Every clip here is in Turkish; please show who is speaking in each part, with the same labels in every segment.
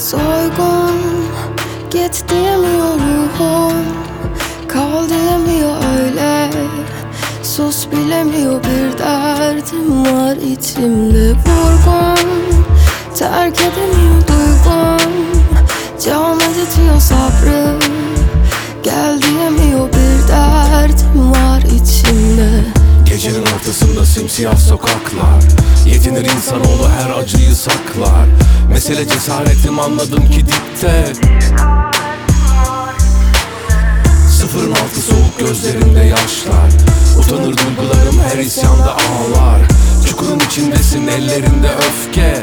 Speaker 1: Soygun, git diyemiyor ruhum, kal diyemiyor öyle. Sus bilemiyor, bir derdim var içimde vurgun. Terk edemiyor duygum, can acıtıyor sabrı. Gel diyemiyor, bir derdim var içimde.
Speaker 2: Gecenin ortasında simsiyah sokaklar, yetinir insanoğlu her acıyı saklar. Mesele cesaretim, anladım ki dipte. 0.6 soğuk gözlerinde yaşlar, utanır duygularım her isyanda ağlar. Çukurun içindesin, ellerinde öfke.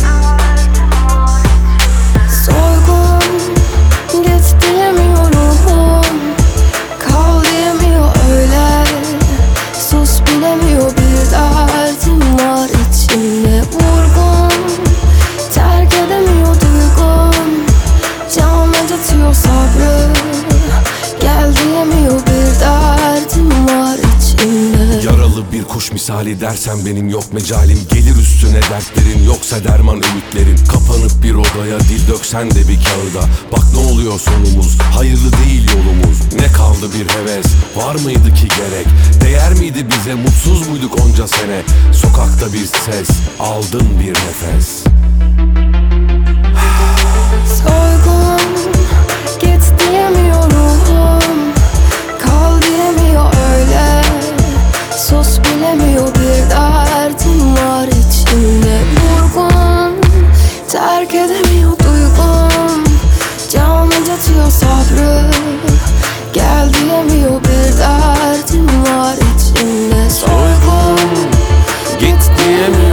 Speaker 1: Soygun, git diyemiyor ruhum, kal diyemiyor öyle. Sus bilemiyor, bir derdim var içimde vurgun. Terk edemiyor duygum, can acıtıyor sabrı. Gel diyemiyor, bir derdim var içimde.
Speaker 2: Yaralı bir kuş misali dersen benim yok mecalim. Gelir üstüne dertlerin, yoksa derman ümitlerin. Kapanıp bir odaya dil döksen de bir kağıda. Bak ne oluyor sonumuz, hayırlı değil yolumuz. Ne kaldı bir heves, var mıydı ki gerek? Değer miydi bize, mutsuz muyduk onca sene? Sokakta bir ses, aldın bir nefes.
Speaker 1: Soygun, git diyemiyor ruhum, kal diyemiyor öyle. Sus bilemiyor, bir derdim var içimde vurgun. Terk edemiyor duygum, can acıtıyor sabrı. Gel diyemiyor, bir derdim var içimde. Soygun,
Speaker 2: Git diyemiyor.